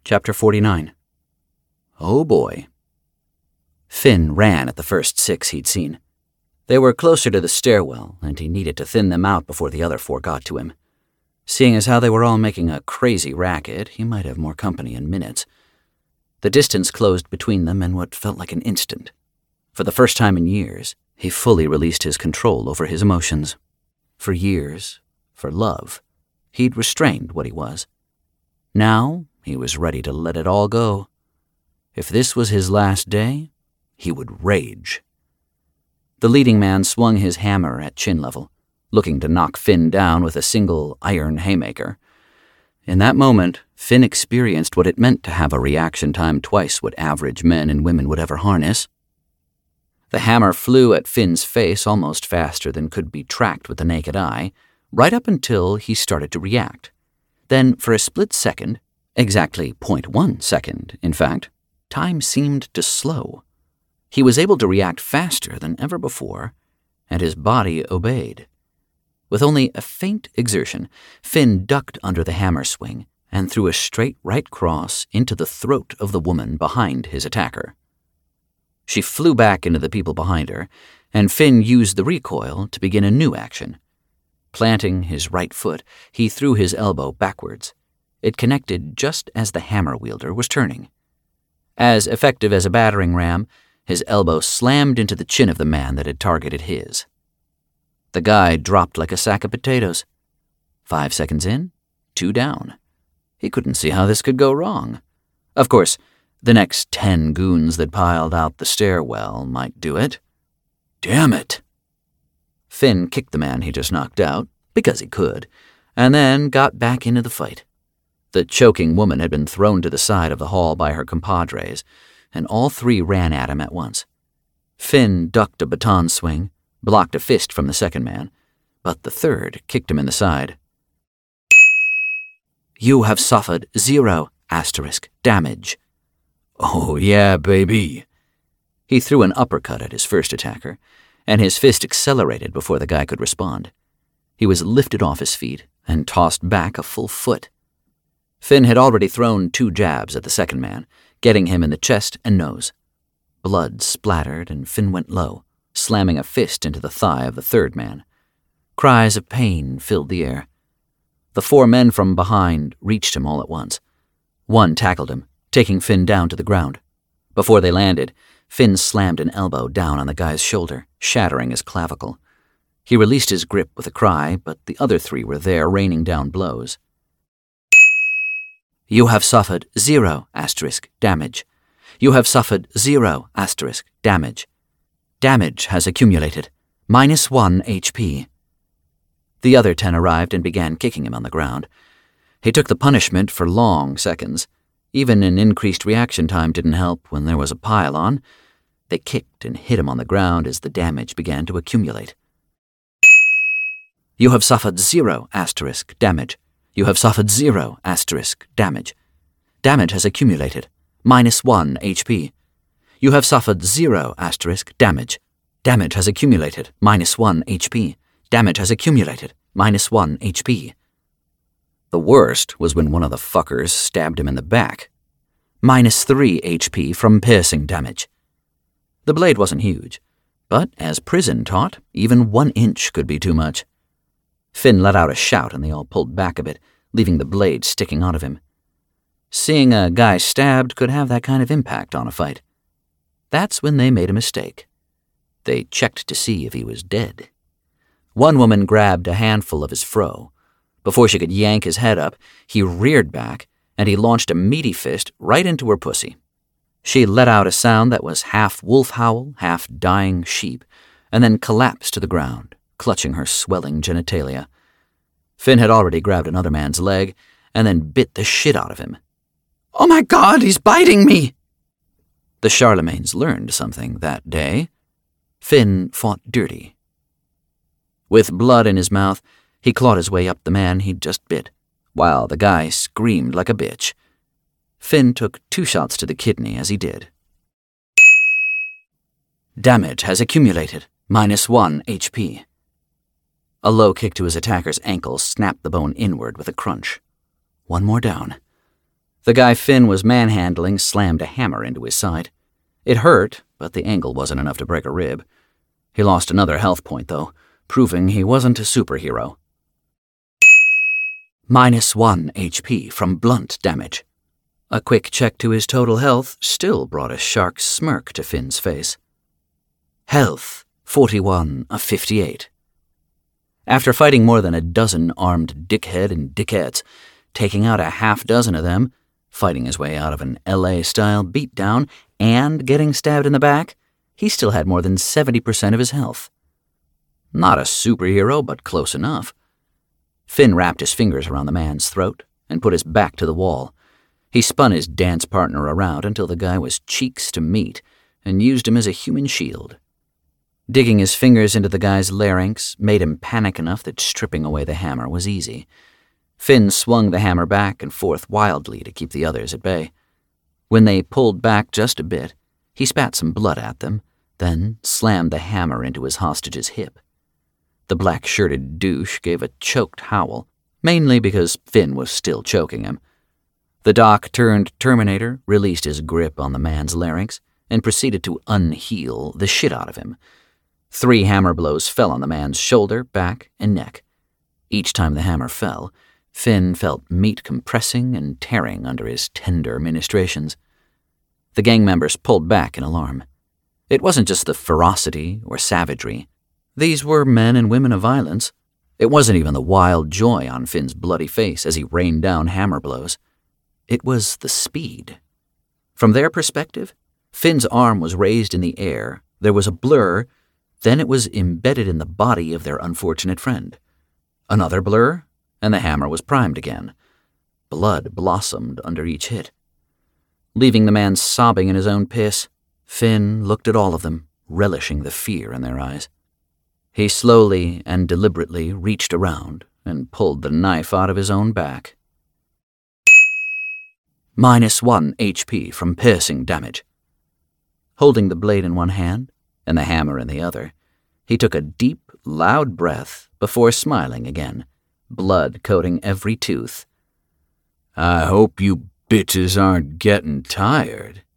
Chapter 49. Oh boy. Finn ran at the first 6 he'd seen. They were closer to the stairwell, and he needed to thin them out before the other 4 got to him. Seeing as how they were all making a crazy racket, he might have more company in minutes. The distance closed between them in what felt like an instant. For the first time in years, he fully released his control over his emotions. For years, for love, he'd restrained what he was. Now, he was ready to let it all go. If this was his last day, he would rage. The leading man swung his hammer at chin level, looking to knock Finn down with a single iron haymaker. In that moment, Finn experienced what it meant to have a reaction time twice what average men and women would ever harness. The hammer flew at Finn's face almost faster than could be tracked with the naked eye, right up until he started to react. Then, for a split second, exactly 0.1 second, in fact, time seemed to slow. He was able to react faster than ever before, and his body obeyed. With only a faint exertion, Finn ducked under the hammer swing and threw a straight right cross into the throat of the woman behind his attacker. She flew back into the people behind her, and Finn used the recoil to begin a new action. Planting his right foot, he threw his elbow backwards. It connected just as the hammer wielder was turning. As effective as a battering ram, his elbow slammed into the chin of the man that had targeted his. The guy dropped like a sack of potatoes. 5 seconds in, 2 down. He couldn't see how this could go wrong. Of course, the next 10 goons that piled out the stairwell might do it. Damn it! Finn kicked the man he just knocked out, because he could, and then got back into the fight. The choking woman had been thrown to the side of the hall by her compadres, and all 3 ran at him at once. Finn ducked a baton swing, blocked a fist from the second man, but the third kicked him in the side. You have suffered 0 damage. Oh yeah, baby. He threw an uppercut at his first attacker, and his fist accelerated before the guy could respond. He was lifted off his feet and tossed back a full foot. Finn had already thrown 2 jabs at the second man, getting him in the chest and nose. Blood splattered, and Finn went low, slamming a fist into the thigh of the third man. Cries of pain filled the air. The 4 men from behind reached him all at once. One tackled him, taking Finn down to the ground. Before they landed, Finn slammed an elbow down on the guy's shoulder, shattering his clavicle. He released his grip with a cry, but the other 3 were there raining down blows. You have suffered 0 damage. You have suffered 0 damage. Damage has accumulated. -1 HP. The other 10 arrived and began kicking him on the ground. He took the punishment for long seconds. Even an increased reaction time didn't help when there was a pile on. They kicked and hit him on the ground as the damage began to accumulate. You have suffered 0 damage. You have suffered 0 damage. Damage has accumulated. -1 HP. You have suffered 0 damage. Damage has accumulated. -1 HP. Damage has accumulated. -1 HP. The worst was when one of the fuckers stabbed him in the back. -3 HP from piercing damage. The blade wasn't huge, but as prison taught, even 1 inch could be too much. Finn let out a shout and they all pulled back a bit, leaving the blade sticking out of him. Seeing a guy stabbed could have that kind of impact on a fight. That's when they made a mistake. They checked to see if he was dead. One woman grabbed a handful of his fro. Before she could yank his head up, he reared back, and he launched a meaty fist right into her pussy. She let out a sound that was half wolf howl, half dying sheep, and then collapsed to the ground, clutching her swelling genitalia. Finn had already grabbed another man's leg, and then bit the shit out of him. Oh my God, he's biting me! The Charlemagnes learned something that day. Finn fought dirty. With blood in his mouth, he clawed his way up the man he'd just bit, while the guy screamed like a bitch. Finn took 2 shots to the kidney as he did. Damage has accumulated. -1 HP. A low kick to his attacker's ankle snapped the bone inward with a crunch. 1 more down. The guy Finn was manhandling slammed a hammer into his side. It hurt, but the angle wasn't enough to break a rib. He lost another health point, though, proving he wasn't a superhero. -1 HP from blunt damage. A quick check to his total health still brought a shark's smirk to Finn's face. Health, 41 of 58. After fighting more than a dozen armed dickhead and dickettes, taking out a half-dozen of them, fighting his way out of an LA-style beatdown, and getting stabbed in the back, he still had more than 70% of his health. Not a superhero, but close enough. Finn wrapped his fingers around the man's throat and put his back to the wall. He spun his dance partner around until the guy was cheeks to meat and used him as a human shield. Digging his fingers into the guy's larynx made him panic enough that stripping away the hammer was easy. Finn swung the hammer back and forth wildly to keep the others at bay. When they pulled back just a bit, he spat some blood at them, then slammed the hammer into his hostage's hip. The black-shirted douche gave a choked howl, mainly because Finn was still choking him. The doc-turned-Terminator released his grip on the man's larynx and proceeded to unheal the shit out of him. 3 hammer blows fell on the man's shoulder, back, and neck. Each time the hammer fell, Finn felt meat compressing and tearing under his tender ministrations. The gang members pulled back in alarm. It wasn't just the ferocity or savagery. These were men and women of violence. It wasn't even the wild joy on Finn's bloody face as he rained down hammer blows. It was the speed. From their perspective, Finn's arm was raised in the air, there was a blur, then it was embedded in the body of their unfortunate friend. Another blur, and the hammer was primed again. Blood blossomed under each hit. Leaving the man sobbing in his own piss, Finn looked at all of them, relishing the fear in their eyes. He slowly and deliberately reached around and pulled the knife out of his own back. -1 HP from piercing damage. Holding the blade in one hand and the hammer in the other, he took a deep, loud breath before smiling again, blood coating every tooth. I hope you bitches aren't getting tired,